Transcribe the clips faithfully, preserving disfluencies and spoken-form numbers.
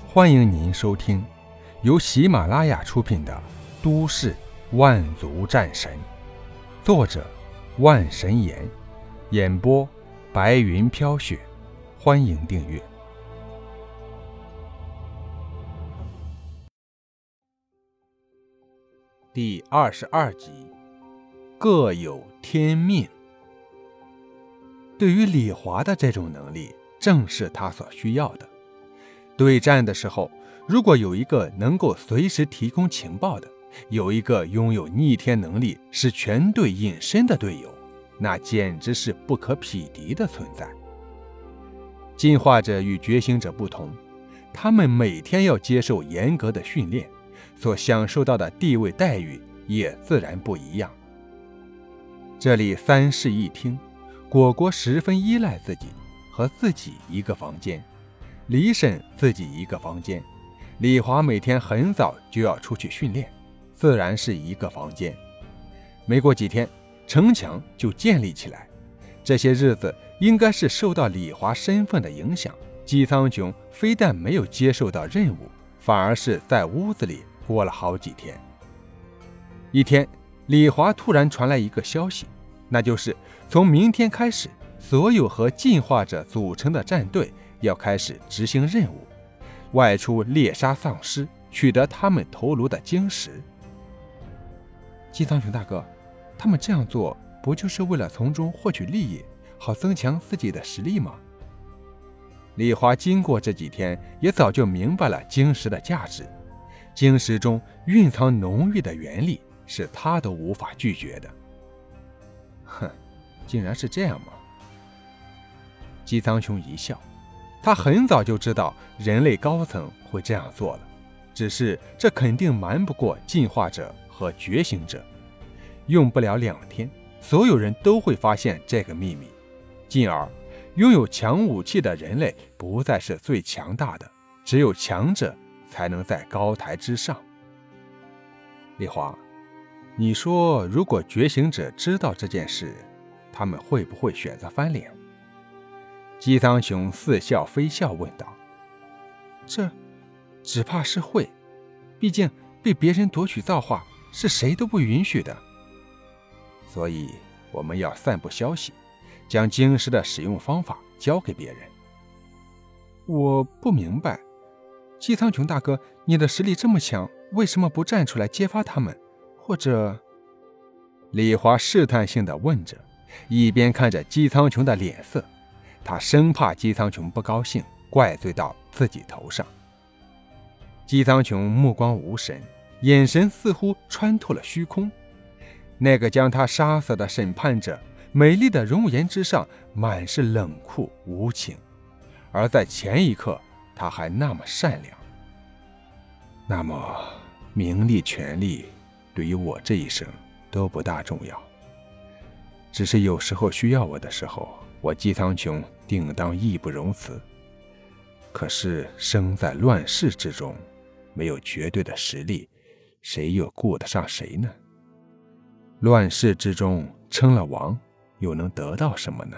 欢迎您收听由喜马拉雅出品的《都市万族战神》，作者万神岩，演播白云飘雪。欢迎订阅。第二十二集，各有天命。对于李华的这种能力，正是他所需要的。对战的时候，如果有一个能够随时提供情报的，有一个拥有逆天能力使全队隐身的队友，那简直是不可匹敌的存在。进化者与觉醒者不同，他们每天要接受严格的训练，所享受到的地位待遇也自然不一样。这里三室一厅，果果十分依赖自己，和自己一个房间，李婶自己一个房间，李华每天很早就要出去训练，自然是一个房间。没过几天，城墙就建立起来。这些日子应该是受到李华身份的影响，姬苍穹非但没有接受到任务，反而是在屋子里过了好几天。一天，李华突然传来一个消息，那就是从明天开始，所有和进化者组成的战队要开始执行任务，外出猎杀丧尸，取得他们头颅的晶石。姬苍穹大哥，他们这样做不就是为了从中获取利益，好增强自己的实力吗？李华经过这几天，也早就明白了晶石的价值。晶石中蕴藏浓郁的原力，是他都无法拒绝的。哼，竟然是这样吗？姬苍穹一笑，他很早就知道人类高层会这样做了，只是这肯定瞒不过进化者和觉醒者。用不了两天，所有人都会发现这个秘密，进而拥有强武器的人类不再是最强大的，只有强者才能在高台之上。李华，你说如果觉醒者知道这件事，他们会不会选择翻脸？姬苍穹似笑非笑问道。这只怕是会，毕竟被别人夺取造化是谁都不允许的。所以我们要散布消息，将晶石的使用方法交给别人。我不明白，姬苍穹大哥，你的实力这么强，为什么不站出来揭发他们？或者……李华试探性地问着，一边看着姬苍穹的脸色，他生怕姬苍穹不高兴，怪罪到自己头上。姬苍穹目光无神，眼神似乎穿透了虚空。那个将他杀死的审判者，美丽的容颜之上满是冷酷无情，而在前一刻他还那么善良。那么名利权利对于我这一生都不大重要，只是有时候需要我的时候，我姬苍穹定当义不容辞。可是生在乱世之中，没有绝对的实力，谁又顾得上谁呢？乱世之中称了王，又能得到什么呢？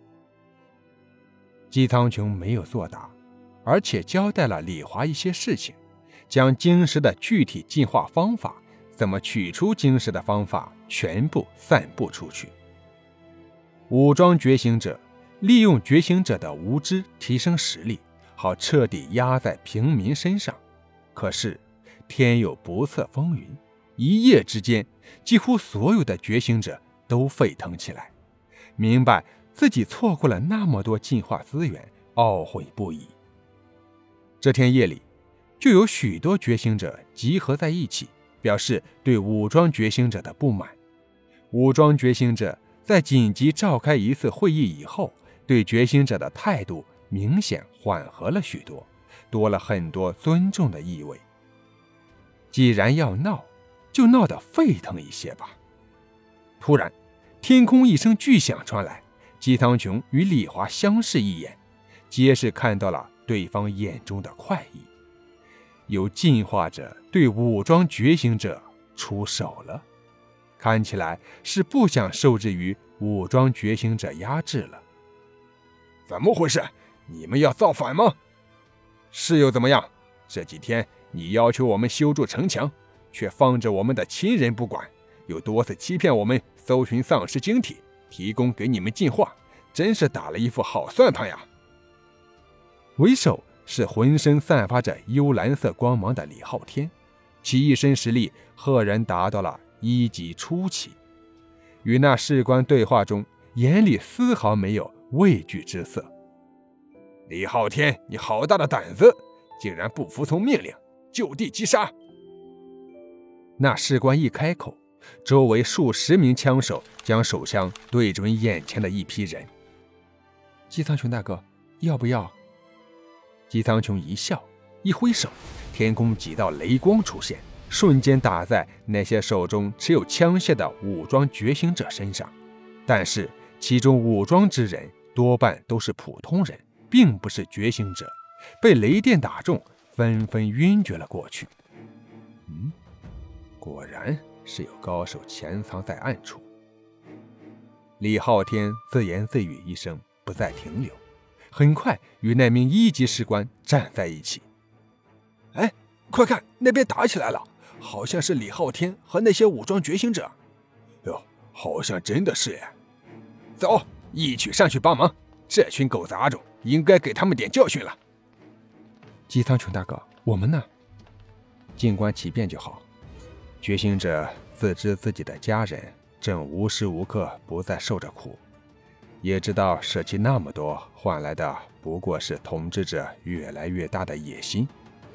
姬苍穹没有作答，而且交代了李华一些事情，将晶石的具体进化方法，怎么取出晶石的方法全部散布出去。武装觉醒者利用觉醒者的无知提升实力，好彻底压在平民身上。可是天有不测风云，一夜之间几乎所有的觉醒者都沸腾起来，明白自己错过了那么多进化资源，懊悔不已。这天夜里，就有许多觉醒者集合在一起，表示对武装觉醒者的不满。武装觉醒者在紧急召开一次会议以后，对觉醒者的态度明显缓和了许多，多了很多尊重的意味。既然要闹，就闹得沸腾一些吧。突然，天空一声巨响传来，姬苍穹与李华相视一眼，皆是看到了对方眼中的快意。有进化者对武装觉醒者出手了，看起来是不想受制于武装觉醒者压制了。 怎么回事？你们要造反吗？ 是又怎么样？ 这几天你要求我们修筑城墙，却放着我们的亲人不管，又多次欺骗我们搜寻丧尸晶体，提供给你们进化，真是打了一副好算盘呀。为首是浑身散发着幽蓝色光芒的李昊天，其一身实力赫然达到了一级初期。与那士官对话中，眼里丝毫没有畏惧之色。李昊天，你好大的胆子，竟然不服从命令，就地击杀！那士官一开口，周围数十名枪手将手枪对准眼前的一批人。姬苍穹大哥，要不要？姬苍穹一笑，一挥手，天空几道雷光出现，瞬间打在那些手中持有枪械的武装觉醒者身上。但是其中武装之人多半都是普通人，并不是觉醒者，被雷电打中，纷纷晕厥了过去。嗯，果然是有高手潜藏在暗处。李昊天自言自语一声，不再停留，很快与那名一级士官站在一起。哎，快看，那边打起来了，好像是李昊天和那些武装觉醒者。哟，好像真的是耶。走，一起上去帮忙，这群狗杂种应该给他们点教训了。姬苍穹大哥，我们呢？静观其变就好。觉醒者自知自己的家人正无时无刻不在受着苦，也知道舍弃那么多换来的不过是统治者越来越大的野心。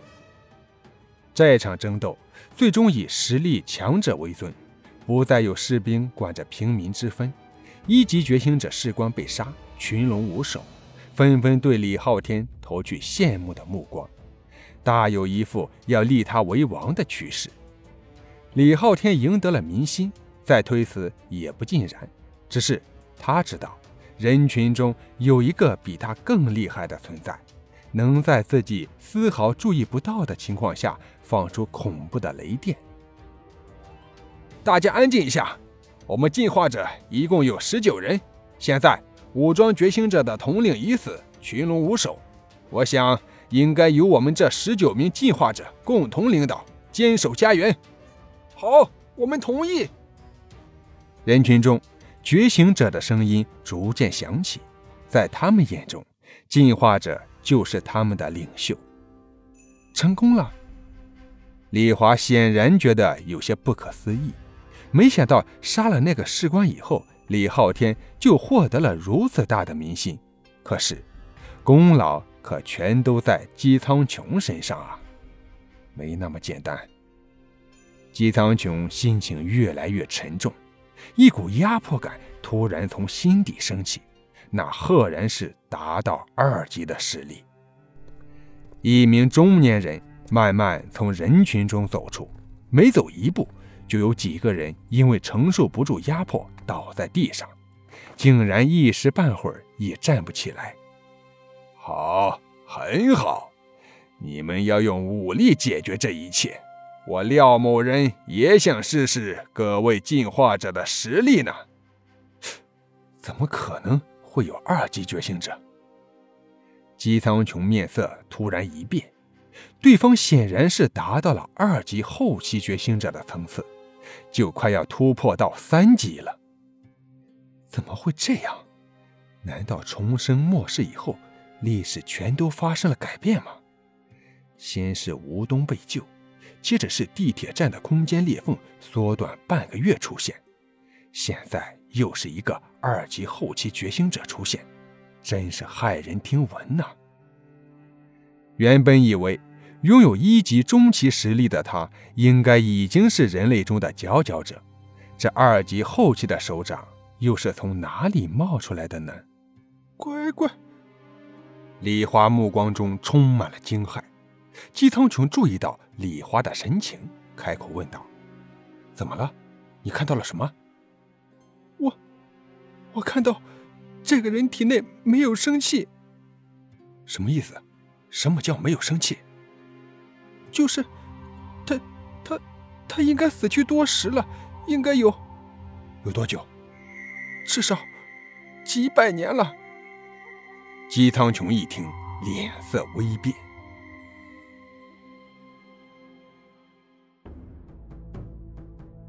这场争斗最终以实力强者为尊，不再有士兵管着平民之分。一级觉醒者士官被杀，群龙无首，纷纷对李昊天投去羡慕的目光，大有一副要立他为王的趋势。李昊天赢得了民心，再推辞也不尽然，只是他知道人群中有一个比他更厉害的存在，能在自己丝毫注意不到的情况下放出恐怖的雷电。大家安静一下，我们进化者一共有十九人，现在武装觉醒者的统领已死，群龙无首，我想应该由我们这十九名进化者共同领导，坚守家园。好，我们同意。人群中觉醒者的声音逐渐响起，在他们眼中，进化者就是他们的领袖。成功了！李华显然觉得有些不可思议，没想到杀了那个士官以后，李昊天就获得了如此大的民心。可是功劳可全都在姬苍穹身上啊，没那么简单。姬苍穹心情越来越沉重，一股压迫感突然从心底升起，那赫然是达到二级的实力。一名中年人慢慢从人群中走出，每走一步就有几个人因为承受不住压迫倒在地上，竟然一时半会儿也站不起来。好，很好，你们要用武力解决这一切，我廖某人也想试试各位进化者的实力呢。怎么可能会有二级觉醒者？姬苍穹面色突然一变，对方显然是达到了二级后期觉醒者的层次，就快要突破到三级了。怎么会这样？难道重生末世以后，历史全都发生了改变吗？先是吴东被救，接着是地铁站的空间裂缝缩短半个月出现，现在又是一个二级后期觉醒者出现，真是骇人听闻呐！原本以为拥有一级中期实力的他应该已经是人类中的佼佼者，这二级后期的首长又是从哪里冒出来的呢？乖乖！李华目光中充满了惊骇。姬苍穹注意到李华的神情，开口问道：怎么了？你看到了什么？我我看到这个人体内没有生气。什么意思？什么叫没有生气？就是他他他应该死去多时了，应该有有多久？至少几百年了。姬苍穹一听，脸色微变。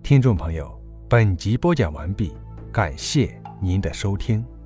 听众朋友，本集播讲完毕，感谢您的收听。